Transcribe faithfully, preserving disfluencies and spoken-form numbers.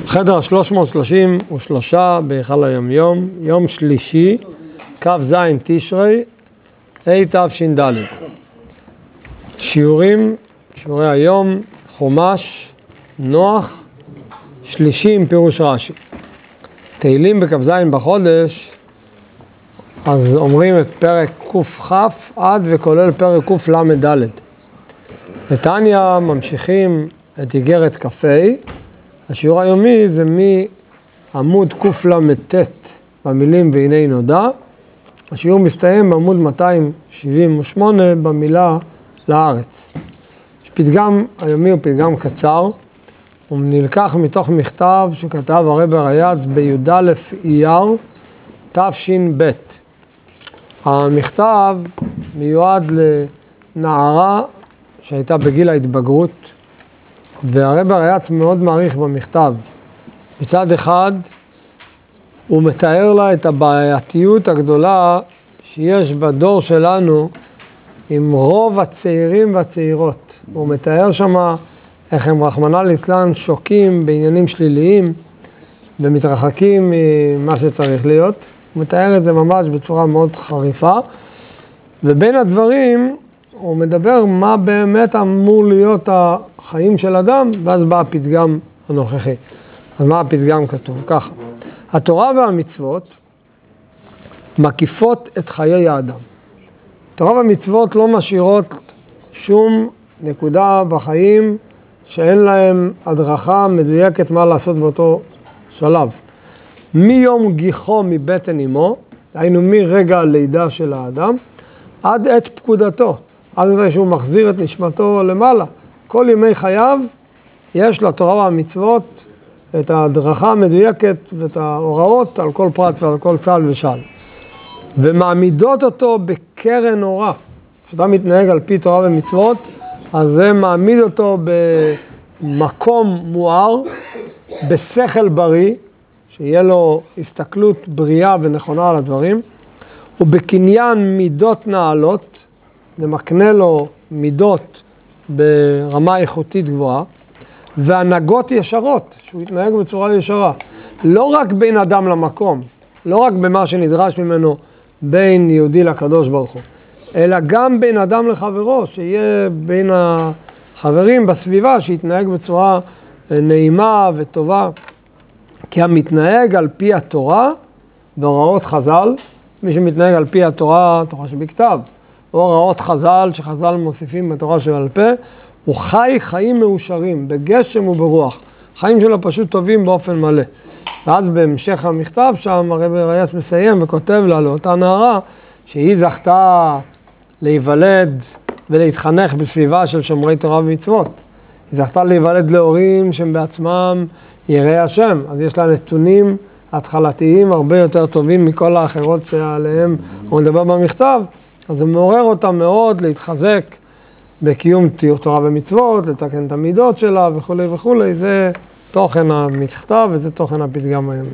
חדר שלוש מאות שלושים ושלוש בהיכל היומיום, יום שלישי, כ"ז תשרי, התש"ד. שיעורים, שיעורי היום, חומש, נוח, שלישי עם פירוש רש"י. תהילים בכ"ז בחודש, אז אומרים את פרק קכ"' עד וכולל פרק קל"ד. בתניא ממשיכים את איגרת כ"ה. השיעור היומי זה מעמוד קל"ט במילים והנה נודע. השיעור מסתיים בעמוד מאתיים שבעים ושמונה במילה לארץ. פתגם היומי הוא פתגם קצר, הוא נלקח מתוך מכתב שכתב הרב הריי"צ בי"א אייר תש"ב. המכתב מיועד לנערה שהייתה בגיל ההתבגרות, והרב הריי"צ מאוד מעריך במכתב. מצד אחד הוא מתאר לה את הבעייתיות הגדולה שיש בדור שלנו עם רוב הצעירים והצעירות. הוא מתאר שמה איך הם רחמנא ליצלן שוקים בעניינים שליליים ומתרחקים ממה שצריך להיות. הוא מתאר את זה ממש בצורה מאוד חריפה, ובין הדברים הוא מדבר מה באמת אמור להיות החיים של אדם, ואז בא הפתגם הנוכחי. אז מה הפתגם כתוב? ככה: התורה והמצוות מקיפות את חיי האדם. התורה והמצוות לא משאירות שום נקודה בחיים שאין להם הדרכה מדויקת מה לעשות באותו שלב. מיום גיחו מבטן אמו, היינו מרגע הלידה של האדם, עד עת פקודתו, עד מתי שהוא מחזיר את נשמתו למעלה. כל ימי חייו יש לתורה והמצוות את ההדרכה המדויקת ואת ההוראות על כל פרט ועל כל צעד ושעל. ומעמידות אותו בקרן אורה. כשאתה מתנהג על פי תורה ומצוות, אז זה מעמיד אותו במקום מואר, בשכל בריא, שיהיה לו הסתכלות בריאה ונכונה על הדברים, ובקניין מידות נעלות, נמקנה לו מידות ברמה איכותית גבוהה, והנהגות ישרות, שהוא יתנהג בצורה ישרה. לא רק בין אדם למקום, לא רק במה שנדרש ממנו בין יהודי לקדוש ברוך הוא, אלא גם בין אדם לחברו, שיהיה בין החברים בסביבה, שיתנהג בצורה נעימה וטובה. כי המתנהג על פי התורה והוראות חז"ל, מי שמתנהג על פי התורה, תורה שבכתב, או הוראות חז"ל שחז"ל מוסיפים בתורה שבעל פה, הוא חי חיים מאושרים, בגשם וברוח. חיים שלו פשוט טובים באופן מלא. ואז בהמשך המכתב שם הרב הריי"צ מסיים וכותב לה לאותה נערה שהיא זכתה להיוולד ולהתחנך בסביבה של שומרי תורה ומצוות. היא זכתה להיוולד להורים שהם בעצמם יראי השם, אז יש לה נתונים התחלתיים הרבה יותר טובים מכל האחרות שעליהם הוא מדבר במכתב, אז זה מעורר אותה מאוד להתחזק בקיום תורה ומצוות, לתקן את המידות שלה וכו' וכו'. זה תוכן המכתב וזה תוכן הפתגם היום.